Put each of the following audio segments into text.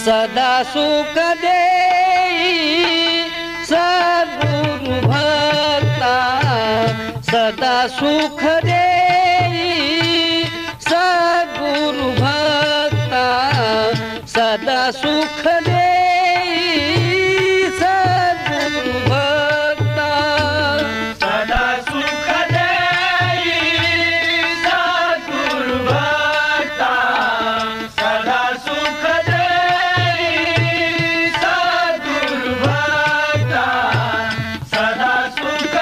सदा सुख देई सद्गुरु भक्ता सदा सुख देई सद्गुरु भक्ता सदा सुख देई सद्गुरु भक्ता सदा सुख देई सद्गुरु भक्ता सदा सुख देई सद्गुरु भक्ता सदा सुख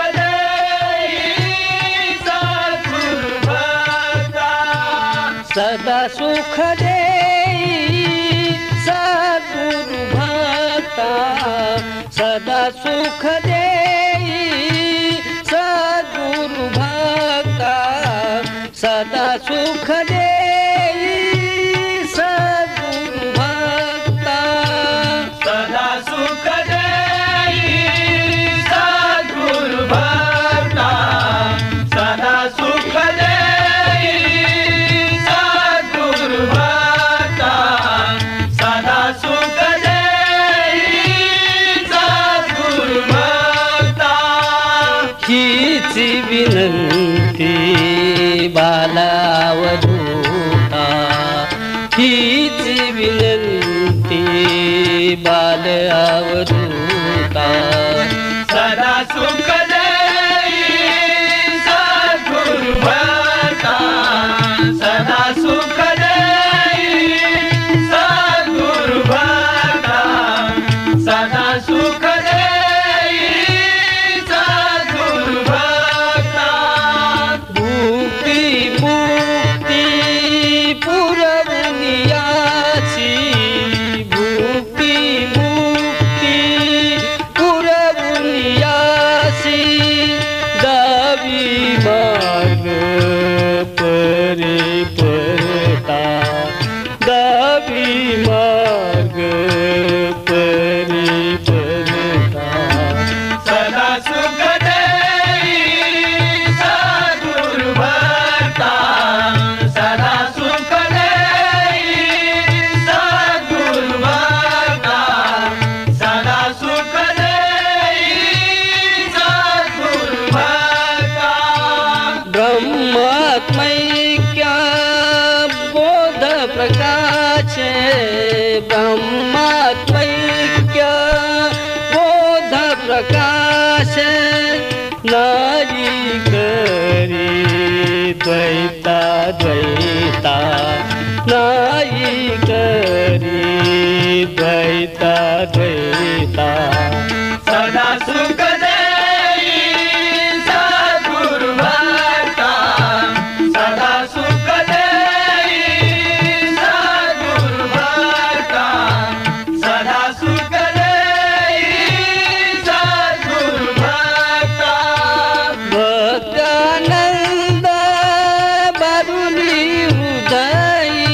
देई सद्गुरु भक्ता सदा सुख देई सद्गुरु भक्ता सदा सुख देई सद्गुरु भक्ता सदा सुख देई सद्गुरु भक्ता सदा सुख देई सद्गुरु भक्ता सदा सुख देई सद्गुरु भक्ता सदा सुख देई सद्गुरु भक्ता हीची विनंती बालावधूता हीची विनंती बालावधूता सदा सुख देई सद्गुरु भक्ता सदा सुख देई सद्गुरु भक्ता सदा सुख देई सद्गुरु भक्ता भुक्ती मुक्ती पुरवनियाची भुक्ती मुक्ती पुरवनियाची दावी मार्ग परे परता दावी मार्ग परे परता सदा सुख देई सद्गुरु भक्ता सदा सुख देई सद्गुरु भक्ता सदा सुख देई सद्गुरु भक्ता ब्रह्मात्मैक्या बोध प्रकाशे ब्रह्मात्मैक्या बोध प्रकाशे नाई करी द्वैता द्वैता नाई करी द्वैता द्वैता सदा सुख देई सद्गुरु भक्ता सदा सुख देई सद्गुरु भक्ता सदा सुख देई सद्गुरु भक्ता भक्तानंद बारुली हृदयी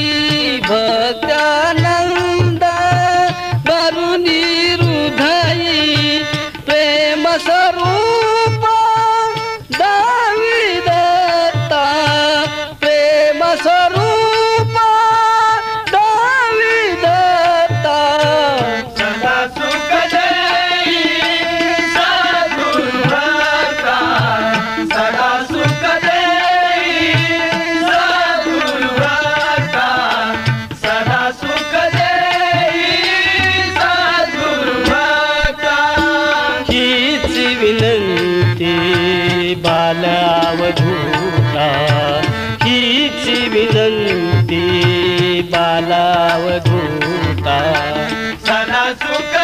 भक्तानंद बारुली हृदयी प्रेम स्वरूप दावी दत्ता प्रेम स्वरूप दावी दत्ता सदा सुख देई सद्गुरु भक्ता सदा सुख देई सद्गुरु भक्ता सदा सुख देई सद्गुरु भक्ता हीची विनंती बालावधूता हीची विनंती बालावधूता सदा सुख